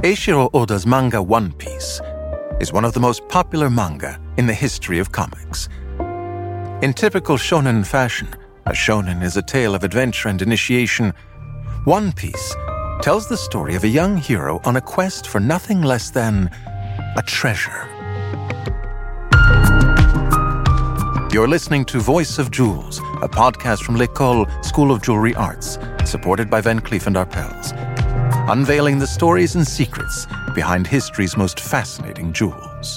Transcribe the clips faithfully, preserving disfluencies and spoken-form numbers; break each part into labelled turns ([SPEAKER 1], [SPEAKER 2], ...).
[SPEAKER 1] Eiichiro Oda's manga One Piece is one of the most popular manga in the history of comics. In typical shonen fashion, a shonen is a tale of adventure and initiation. One Piece tells the story of a young hero on a quest for nothing less than a treasure. You're listening to Voice of Jewels, a podcast from L'École School of Jewelry Arts, supported by Van Cleef and Arpels, unveiling the stories and secrets behind history's most fascinating jewels.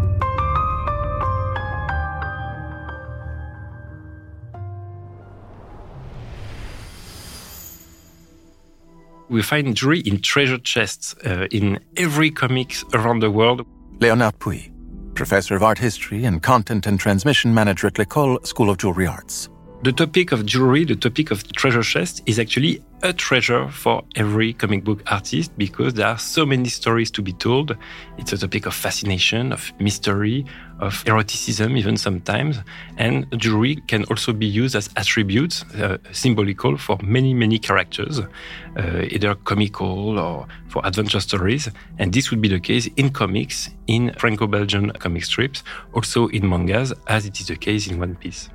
[SPEAKER 2] We find jewelry in treasure chests uh, in every comics around the world.
[SPEAKER 1] Léonard Puy, Professor of Art History and Content and Transmission Manager at L'École School of Jewelry Arts.
[SPEAKER 2] The topic of jewelry, the topic of treasure chest, is actually a treasure for every comic book artist because there are so many stories to be told. It's a topic of fascination, of mystery, of eroticism even sometimes. And jewelry can also be used as attributes, uh, symbolical for many, many characters, uh, either comical or for adventure stories. And this would be the case in comics, in Franco-Belgian comic strips, also in mangas, as it is the case in One Piece.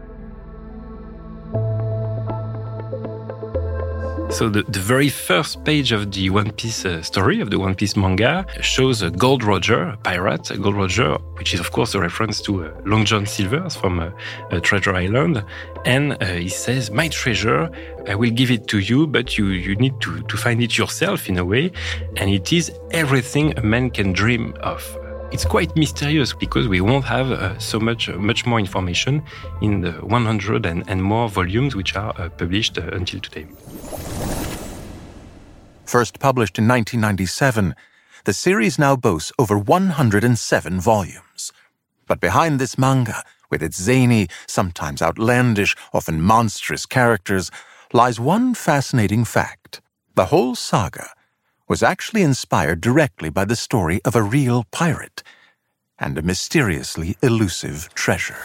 [SPEAKER 2] So the, the very first page of the One Piece uh, story, of the One Piece manga, shows a Gold Roger, a pirate, a Gold Roger, which is of course a reference to uh, Long John Silver's from uh, uh, Treasure Island. And uh, he says, my treasure, I will give it to you, but you, you need to, to find it yourself in a way. And it is everything a man can dream of. It's quite mysterious because we won't have uh, so much uh, much more information in the one hundred and, and more volumes which are uh, published uh, until today.
[SPEAKER 1] First published in nineteen ninety-seven, the series now boasts over one hundred seven volumes. But behind this manga, with its zany, sometimes outlandish, often monstrous characters, lies one fascinating fact. The whole saga was actually inspired directly by the story of a real pirate and a mysteriously elusive treasure.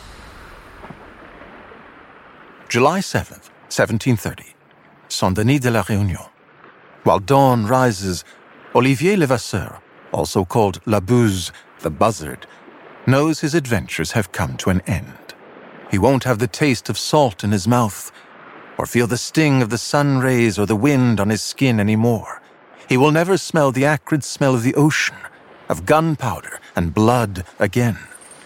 [SPEAKER 1] July seventh, seventeen thirty, Saint-Denis de la Réunion. While dawn rises, Olivier Levasseur, also called La Buse, the buzzard, knows his adventures have come to an end. He won't have the taste of salt in his mouth, or feel the sting of the sun rays or the wind on his skin anymore. He will never smell the acrid smell of the ocean, of gunpowder and blood again.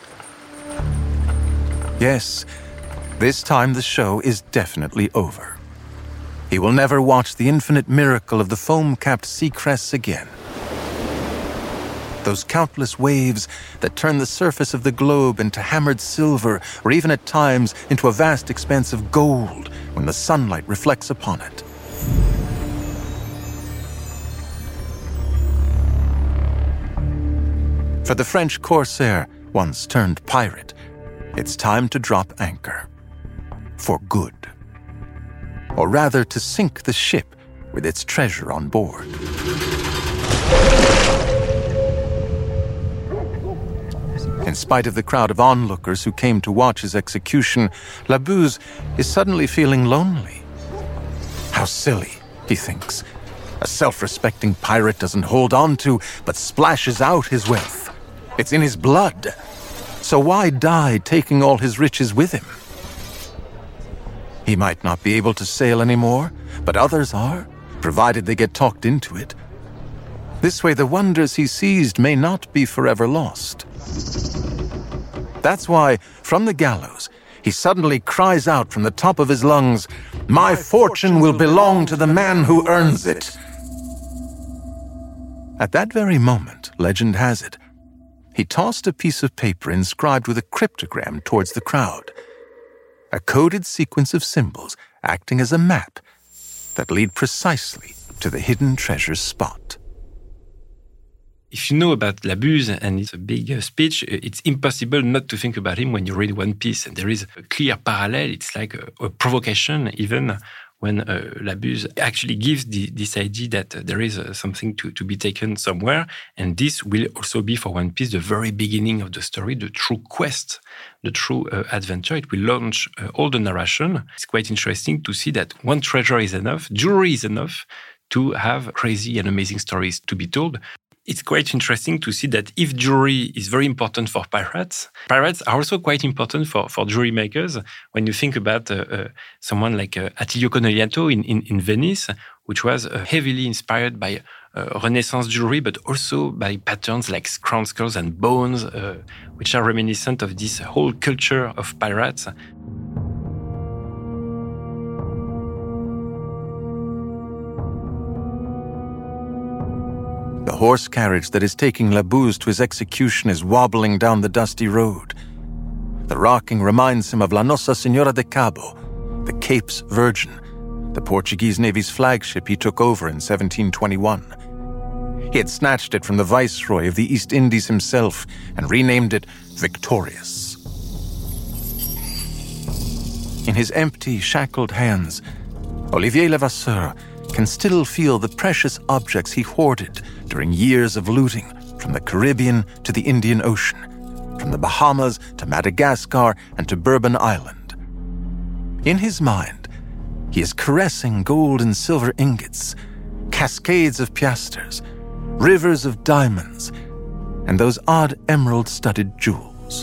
[SPEAKER 1] Yes, this time the show is definitely over. He will never watch the infinite miracle of the foam-capped sea crests again. Those countless waves that turn the surface of the globe into hammered silver, or even at times into a vast expanse of gold when the sunlight reflects upon it. For the French corsair, once turned pirate, it's time to drop anchor. For good. Or rather, to sink the ship with its treasure on board. In spite of the crowd of onlookers who came to watch his execution, La Buse is suddenly feeling lonely. How silly, he thinks. A self-respecting pirate doesn't hold on to, but splashes out his wealth. It's in his blood. So why die taking all his riches with him? He might not be able to sail anymore, but others are, provided they get talked into it. This way the wonders he seized may not be forever lost. That's why, from the gallows, he suddenly cries out from the top of his lungs, "My fortune will belong to the man who earns it." At that very moment, legend has it, he tossed a piece of paper inscribed with a cryptogram towards the crowd, a coded sequence of symbols acting as a map that lead precisely to the hidden treasure's spot.
[SPEAKER 2] If you know about La Buse and it's a big uh, speech, it's impossible not to think about him when you read One Piece. And there is a clear parallel. It's like a, a provocation, even when uh, La Buse actually gives the, this idea that uh, there is uh, something to, to be taken somewhere. And this will also be for One Piece the very beginning of the story, the true quest, the true uh, adventure. It will launch uh, all the narration. It's quite interesting to see that one treasure is enough, jewelry is enough, to have crazy and amazing stories to be told. It's quite interesting to see that if jewelry is very important for pirates, pirates are also quite important for, for jewelry makers. When you think about uh, uh, someone like uh, Attilio Conegliato in, in, in Venice, which was uh, heavily inspired by uh, Renaissance jewelry, but also by patterns like crown skulls and bones, uh, which are reminiscent of this whole culture of pirates.
[SPEAKER 1] The horse carriage that is taking Labuz to his execution is wobbling down the dusty road. The rocking reminds him of La Nossa Senhora de Cabo, the Cape's Virgin, the Portuguese Navy's flagship he took over in seventeen twenty-one. He had snatched it from the Viceroy of the East Indies himself and renamed it Victorious. In his empty, shackled hands, Olivier Levasseur can still feel the precious objects he hoarded during years of looting from the Caribbean to the Indian Ocean, from the Bahamas to Madagascar and to Bourbon Island. In his mind, he is caressing gold and silver ingots, cascades of piastres, rivers of diamonds, and those odd emerald-studded jewels.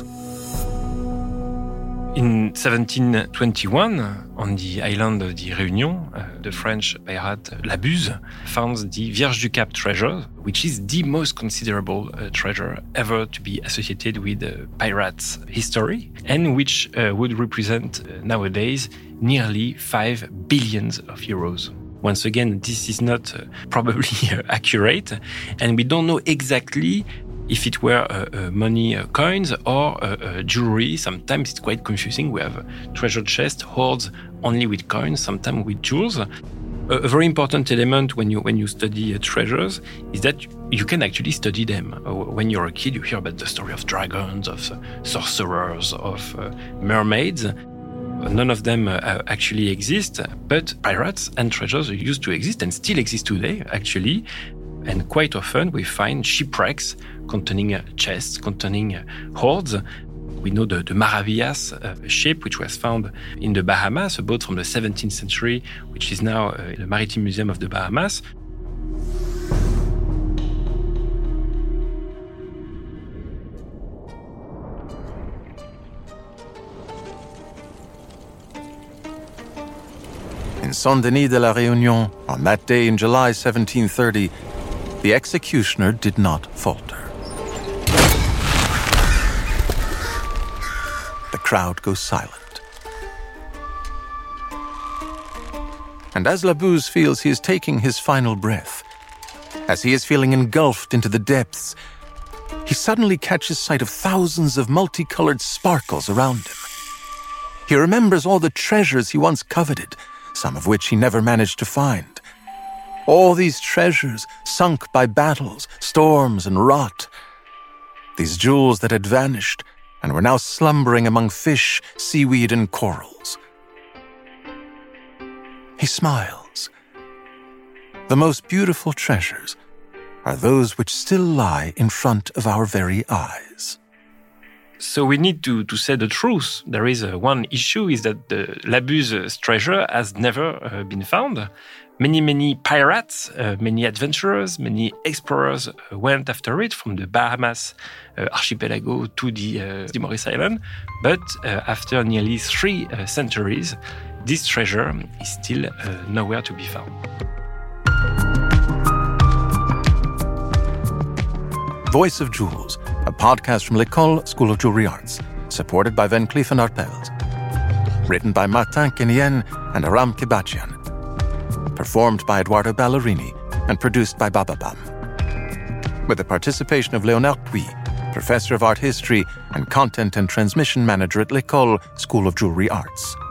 [SPEAKER 2] In seventeen twenty-one, on the island of the Réunion, uh, the French pirate Labuz found the Vierge du Cap treasure, which is the most considerable uh, treasure ever to be associated with uh, pirates' history, and which uh, would represent uh, nowadays nearly five billion of euros. Once again, this is not uh, probably uh, accurate, and we don't know exactly if it were uh, uh, money uh, coins or uh, uh, jewelry. Sometimes it's quite confusing. We have a treasure chest hoards only with coins, sometimes with jewels. A, a very important element when you when you study uh, treasures is that you can actually study them. Uh, when you're a kid, you hear about the story of dragons, of uh, sorcerers, of uh, mermaids. None of them uh, actually exist, but pirates and treasures used to exist and still exist today, actually. And quite often we find shipwrecks containing uh, chests, containing uh, hoards. We know the, the Maravillas uh, ship, which was found in the Bahamas, a boat from the seventeenth century, which is now uh, in the Maritime Museum of the Bahamas.
[SPEAKER 1] In Saint-Denis de la Réunion, on that day in July seventeen thirty, the executioner did not falter. The crowd goes silent. And as Labuz feels he is taking his final breath, as he is feeling engulfed into the depths, he suddenly catches sight of thousands of multicolored sparkles around him. He remembers all the treasures he once coveted, some of which he never managed to find. All these treasures sunk by battles, storms, and rot. These jewels that had vanished and were now slumbering among fish, seaweed, and corals. He smiles. The most beautiful treasures are those which still lie in front of our very eyes.
[SPEAKER 2] So we need to, to say the truth. There is a, one issue is that the Labuz's treasure has never uh, been found. Many, many pirates, uh, many adventurers, many explorers uh, went after it from the Bahamas uh, archipelago to the, uh, the Maurice Island. But uh, after nearly three uh, centuries, this treasure is still uh, nowhere to be found.
[SPEAKER 1] Voice of Jewels, a podcast from L'École School of Jewelry Arts, supported by Van Cleef and Arpels. Written by Martin Kenien and Aram Kibachian. Performed by Eduardo Ballerini and produced by Bababam. With the participation of Léonard Puy, Professor of Art History and Content and Transmission Manager at L'École School of Jewelry Arts.